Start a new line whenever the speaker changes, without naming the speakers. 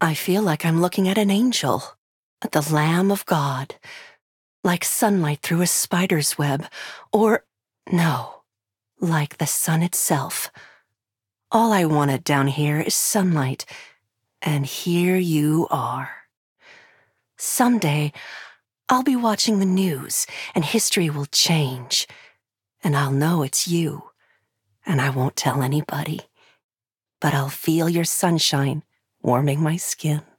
I feel like I'm looking at an angel, at the Lamb of God, like sunlight through a spider's web, or, no, like the sun itself. All I wanted down here is sunlight, and here you are. Someday, I'll be watching the news, and history will change, and I'll know it's you, and I won't tell anybody. But I'll feel your sunshine warming my skin.